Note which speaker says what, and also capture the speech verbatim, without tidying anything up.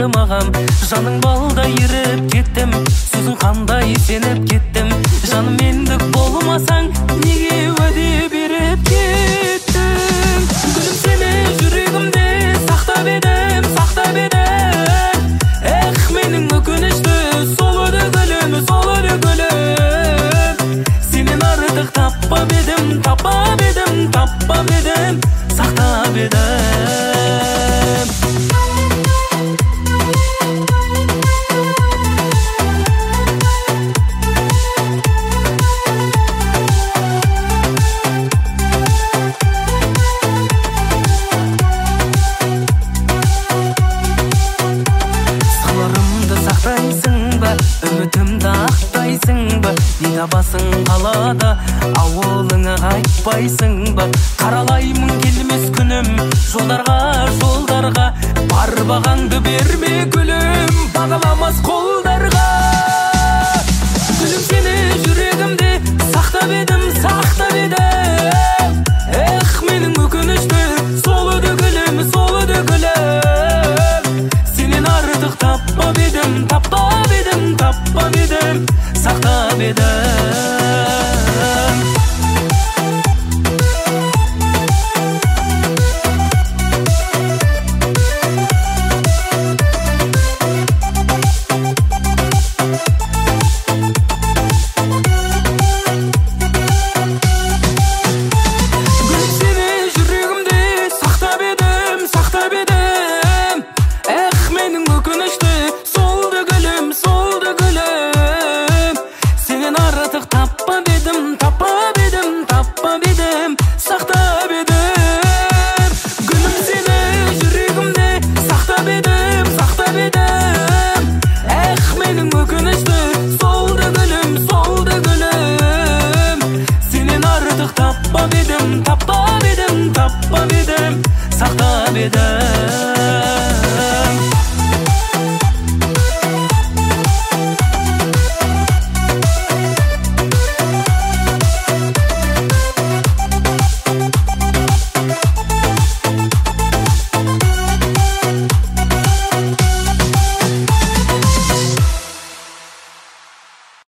Speaker 1: бармағам. Жаның балдай еріп кеттім, сөзің қандай сеніп кеттім. Жаным мендік болмасаң, неге уәде беріп кеттің? Гүлім сені жүрегімде сақтап едім, сақтап едім. Эх, менің өкінішті сол еді гүлім, сол еді гүлім. Сенен артық таппап едім, таппап едім, таппап едім, сақтап едім. Үмітімді ақтайсың ба? Не табасың қалада, ауылыңа қайтпайсың ба? Қаралаймын келмес күнім, жолдарға, жолдарға. Бар бағаңды берме гүлім, бағаламас қолдарға. Гүлім сені жүрегімде сақтап едім, сақтап едім. Эх, менің өкінішті сол еді гүлім, сол еді гүлім. Сенен артық таппап едім, таппап едім, таппап едім, сақтап едім. Гүлім сені жүрегімде сақтап едім, сақтап едім. Эх, менің өкінішті солды гүлім, солды гүлім. Сенен артық таппап едім, таппап едім, таппап едім, сақтап едім. Гүлім сені жүрегімде сақтап едім, сақтап едім. Эх, менің өкінішті солды гүлім, солды гүлім. Сенен артық таппап едім, таппап едім, таппап едім, сақтап едім.